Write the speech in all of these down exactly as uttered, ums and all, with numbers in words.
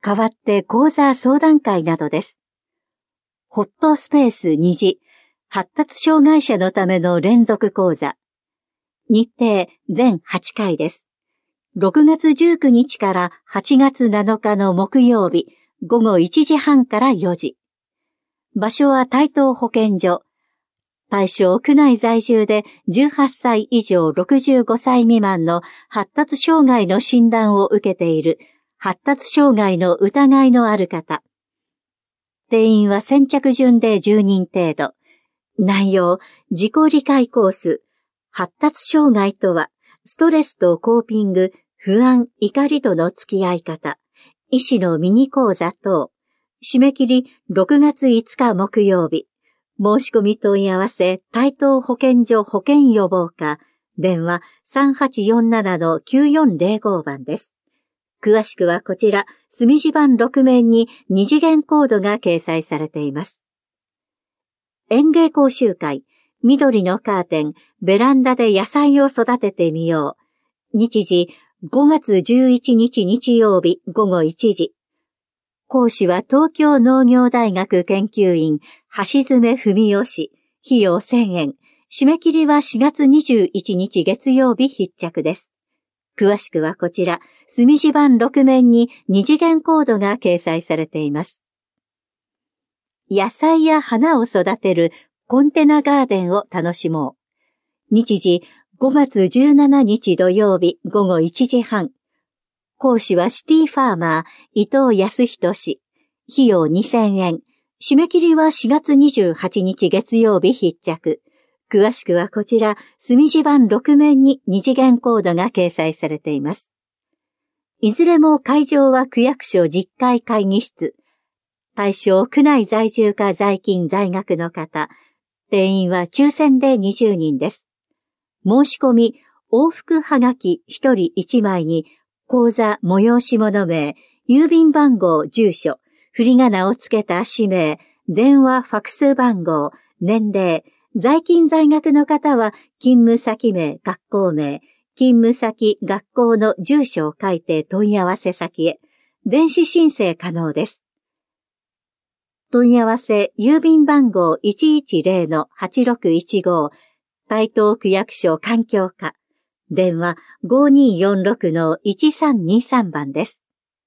代わって講座相談会などです。ホットスペースに次、発達障害者のための連続講座。日程全はちかいです。ろくがつじゅうくにちからはちがつなのかの木曜日、ごごいちじはんからよじ。場所は台東保健所。対象区内在住でじゅうはっさい以上ろくじゅうごさい未満の発達障害の診断を受けている発達障害の疑いのある方。定員は先着順でじゅうにん程度。内容、自己理解コース。発達障害とは、ストレスとコーピング、不安、怒りとの付き合い方。医師のミニ講座等。締め切りろくがついつか木曜日。申し込み問い合わせ、台東保健所保健予防課。電話 さんはちよんななのきゅうよんぜろご 番です。詳しくはこちら、墨字盤ろく面に二次元コードが掲載されています。園芸講習会、緑のカーテン、ベランダで野菜を育ててみよう。日時、ごがつじゅういちにち日曜日ごごいちじ。講師は東京農業大学研究員、橋爪文雄氏、費用せんえん。締め切りはしがつにじゅういちにち月曜日必着です。詳しくはこちら、墨字盤ろく面に二次元コードが掲載されています。野菜や花を育てるコンテナガーデンを楽しもう。日時、ごがつじゅうしちにち土曜日ごごいちじはん。講師はシティファーマー伊藤康人氏。費用にせんえん。締め切りはしがつにじゅうはちにち月曜日必着。詳しくはこちら、墨字盤ろく面に二次元コードが掲載されています。いずれも会場は区役所実会会議室。対象区内在住か在勤在学の方。定員は抽選でにじゅうにんです。申し込み、往復はがきひとりいちまいに、講座催し物名、郵便番号、住所、振り仮名をつけた氏名、電話、ファクス番号、年齢、在勤在学の方は、勤務先名、学校名、勤務先、学校の住所を書いて問い合わせ先へ、電子申請可能です。問い合わせ、郵便番号 いちいちぜろのはちろくいちご、台東区役所環境課、電話 ごにーよんろくのいちさんにさん 番です。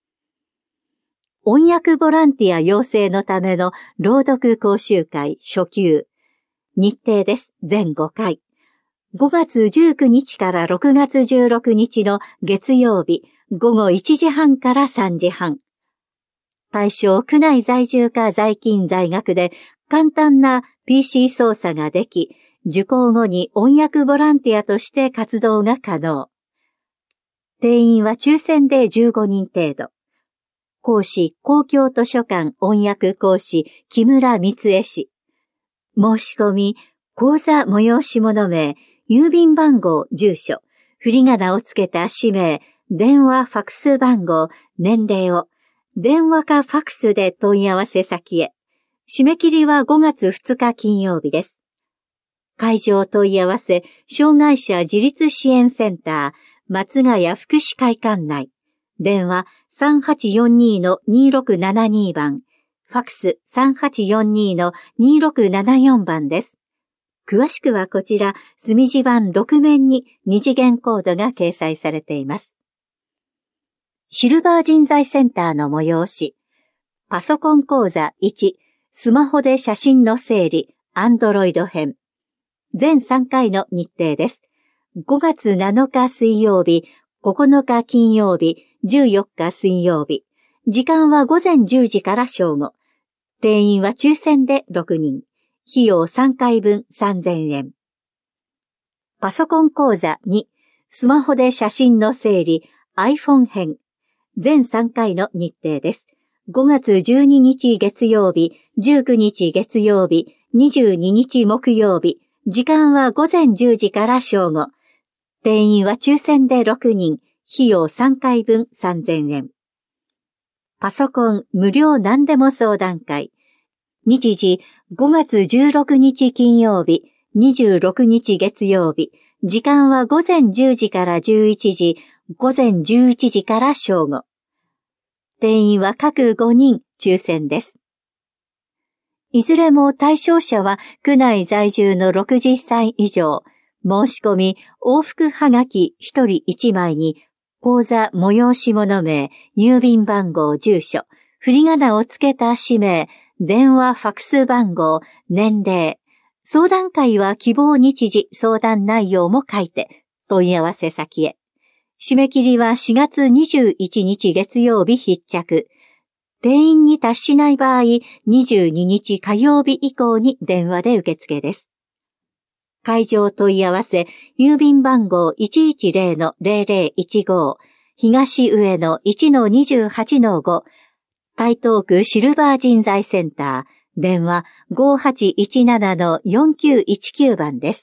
音訳ボランティア養成のための朗読講習会初級。日程です。全ごかい。ごがつじゅうくにちからろくがつじゅうろくにちの月曜日ごごいちじはんからさんじはん。対象区内在住か在勤在学で簡単な ピーシー 操作ができ、受講後に音訳ボランティアとして活動が可能。定員は抽選でじゅうごにん程度。講師、公共図書館音訳講師、木村光恵氏。申し込み、講座催し物名、郵便番号、住所、振り仮名をつけた氏名、電話、ファクス番号、年齢を、電話かファクスで問い合わせ先へ。締め切りはごがつふつか金曜日です。会場問い合わせ、障害者自立支援センター、松ヶ谷福祉会館内。電話 さんはちよんにのにろくななに 番。ファクス さんはちよんにのにろくななよん 番です。詳しくはこちら、墨字盤ろく面に二次元コードが掲載されています。シルバー人材センターの催し。パソコン講座いち、スマホで写真の整理、アンドロイド編。全さんかいの日程です。ごがつなのか水曜日、ここのか金曜日、じゅうよっか水曜日。時間はごぜんじゅうじから正午。定員は抽選でろくにん。費用さんかいぶんさんぜんえん。パソコン講座に、スマホで写真の整理、iPhone 編。全さんかいの日程です。ごがつじゅうににち月曜日、じゅうくにち月曜日、にじゅうににち木曜日。時間はごぜんじゅうじから正午。定員は抽選でろくにん。費用さんかいぶんさんぜんえん。パソコン無料何でも相談会。日時ごがつじゅうろくにち金曜日、にじゅうろくにち月曜日。時間はごぜんじゅうじからじゅういちじ、ごぜんじゅういちじから正午。 定員は各ごにん抽選です。いずれも対象者は区内在住のろくじゅっさい以上、申し込み往復はがきひとりいちまいに口座催し物名、郵便番号、住所、振り仮名をつけた氏名、電話、ファクス番号、年齢、相談会は希望日時、相談内容も書いて問い合わせ先へ。締め切りはしがつにじゅういちにち月曜日必着。定員に達しない場合、にじゅうににち火曜日以降に電話で受付です。会場問い合わせ、郵便番号 いちいちゼロのゼロゼロいちご、東上野 いちのにじゅうはちのご、台東区シルバー人材センター、電話 ごはちいちななのよんきゅういちきゅう 番です。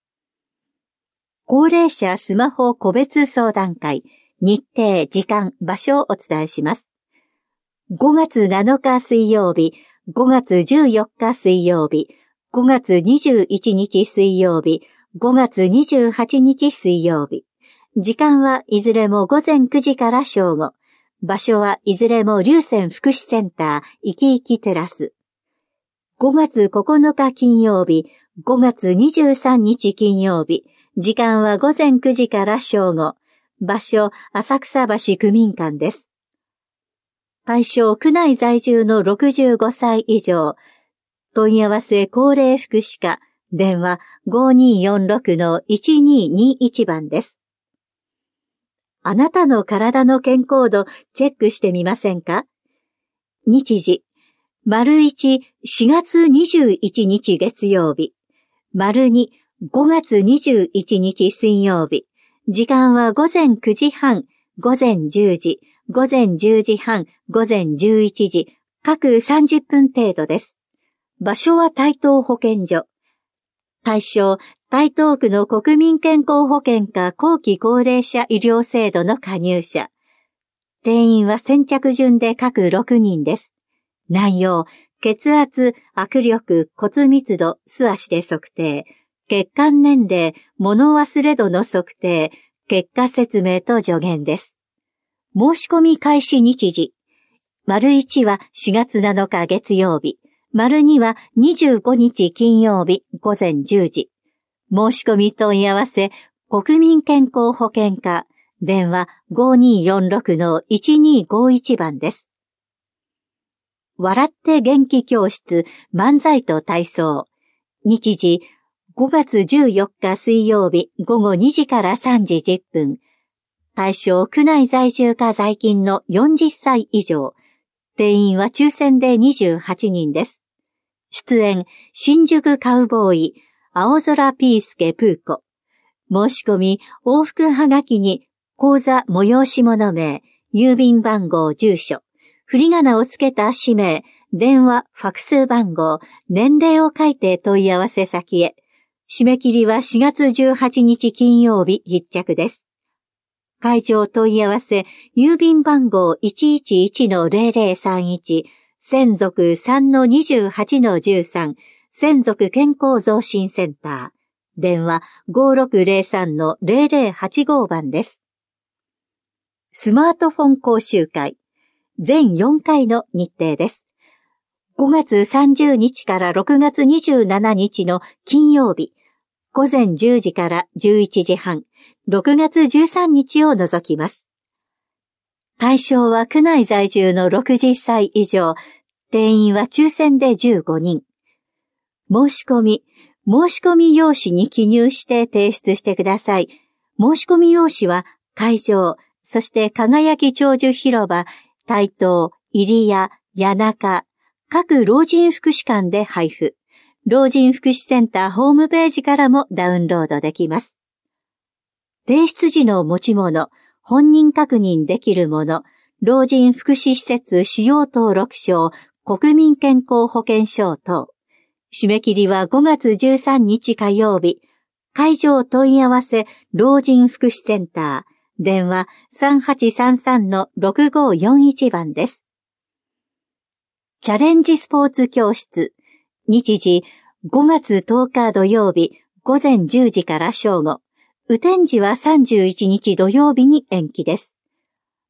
高齢者スマホ個別相談会、日程、時間、場所をお伝えします。ごがつなのか水曜日、ごがつじゅうよっか水曜日、ごがつにじゅういちにち水曜日、ごがつにじゅうはちにち水曜日。時間はいずれもごぜんくじから正午。場所はいずれも龍泉福祉センター、いきいきテラス。ごがつここのか金曜日、ごがつにじゅうさんにち金曜日。時間はごぜんくじから正午。場所、浅草橋区民館です。対象、区内在住のろくじゅうごさい以上。問い合わせ高齢福祉課、電話 ごにーよんろくのいちにーにーいち 番です。あなたの体の健康度チェックしてみませんか？日時、丸いち、しがつにじゅういちにち月曜日、丸に、ごがつにじゅういちにち水曜日、時間はごぜんくじはん、ごぜんじゅうじ、ごぜんじゅうじはん、ごぜんじゅういちじ、各さんじゅっぷん程度です。場所は台東保健所。対象、台東区の国民健康保険課後期高齢者医療制度の加入者。定員は先着順で各ろくにんです。内容、血圧、握力、骨密度、素足で測定、血管年齢、物忘れ度の測定、結果説明と助言です。申し込み開始日時。丸いちはしがつなのか月曜日。丸にはにじゅうごにち金曜日ごぜんじゅうじ。申し込み問い合わせ、国民健康保険課、電話 ごにーよんろくのいちにーごいち 番です。笑って元気教室、漫才と体操。日時、ごがつじゅうよっか水曜日ごごにじからさんじじゅっぷん。対象、区内在住か在勤のよんじゅっさい以上。定員は抽選でにじゅうはちにんです。出演、新宿カウボーイ、青空ピースケプーコ。申し込み、往復はがきに、口座催し物名、郵便番号、住所、振り仮名をつけた氏名、電話、ファクス番号、年齢を書いて問い合わせ先へ。締め切りはしがつじゅうはちにち金曜日必着です。会場問い合わせ、郵便番号 いちいちいちのゼロゼロさんいち、専属 さんのにじゅうはちのじゅうさん、専属健康増進センター。電話 ごろくゼロさんのゼロゼロはちご 番です。スマートフォン講習会。全よんかいの日程です。ごがつさんじゅうにちからろくがつにじゅうしちにちの金曜日、ごぜんじゅうじからじゅういちじはん、ろくがつじゅうさんにちを除きます。対象は区内在住のろくじゅっさい以上、定員は抽選でじゅうごにん。申し込み、申し込み用紙に記入して提出してください。申し込み用紙は会場、そして輝き長寿広場、台東、入谷、谷中、各老人福祉館で配布。老人福祉センターホームページからもダウンロードできます。提出時の持ち物、本人確認できるもの、老人福祉施設使用登録証、国民健康保険証等。締め切りはごがつじゅうさんにち火曜日。会場問い合わせ、老人福祉センター。電話 さんはちさんさんのろくごよんいち 番です。チャレンジスポーツ教室。日時、ごがつとおか土曜日、ごぜんじゅうじから正午。雨天時はさんじゅういちにち土曜日に延期です。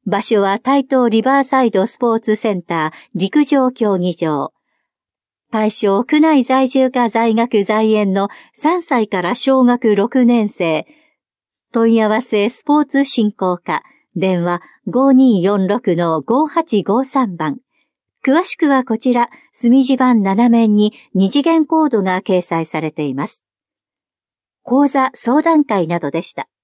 場所は台東リバーサイドスポーツセンター陸上競技場。対象区内在住か在学在園のさんさいから小学ろくねん生。問い合わせスポーツ振興課。電話 ごにーよんろくのごはちごさん 番。詳しくはこちら、隅地版なな面に二次元コードが掲載されています。講座相談会などでした。